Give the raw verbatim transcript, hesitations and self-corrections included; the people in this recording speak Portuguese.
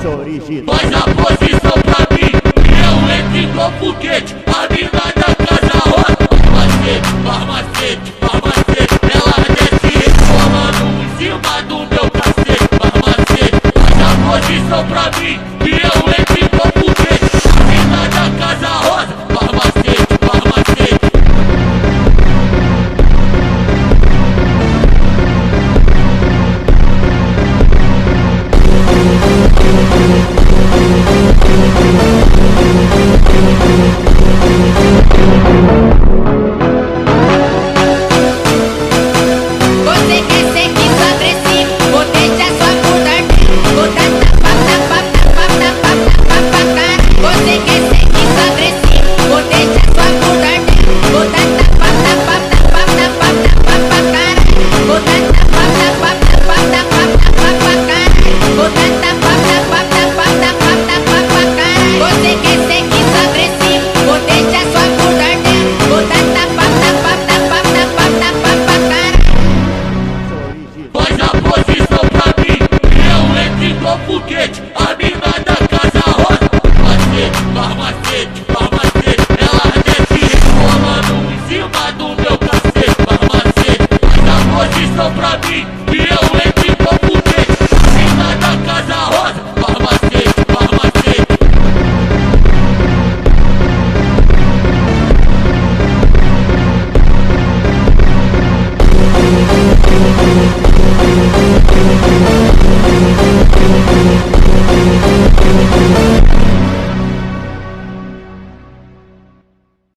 Faz a posição pra mim e eu entro igual foguete. A mina da casa rosa, macete, farmacete, farmacete. Ela desce rolando em cima do meu cacete, farmacete. Faz a posição pra mim e eu entro igual foguete. A mina da casa rosa, farmacete, farmacete. Você quer ser que sou agressivo, vou deixar sua bunda arder. Vou dar tapa, tapa, tapa, tapa, tapa pra cara. Você quer ser que sou agressivo, vou deixar sua bunda arder. Vou dar tapa, tapa, tapa, tapa, tapa pra cara. Vou dar tapa, tapa, tapa, tapa, tapa pra cara. Vou dar tapa, tapa, tapa, tapa, tapa pra cara. Você quer ser que sou agressivo, vou deixar sua bunda arder. Vou dar tapa, tapa, tapa, tapa, tapa pra cara. Faz a posição pra mim e eu entro igual foguete. A mina da casa rosa, macete, farmacete, farmacete. Ela desce rolando em cima do meu cacete, farmacete. Faz a posição pra mim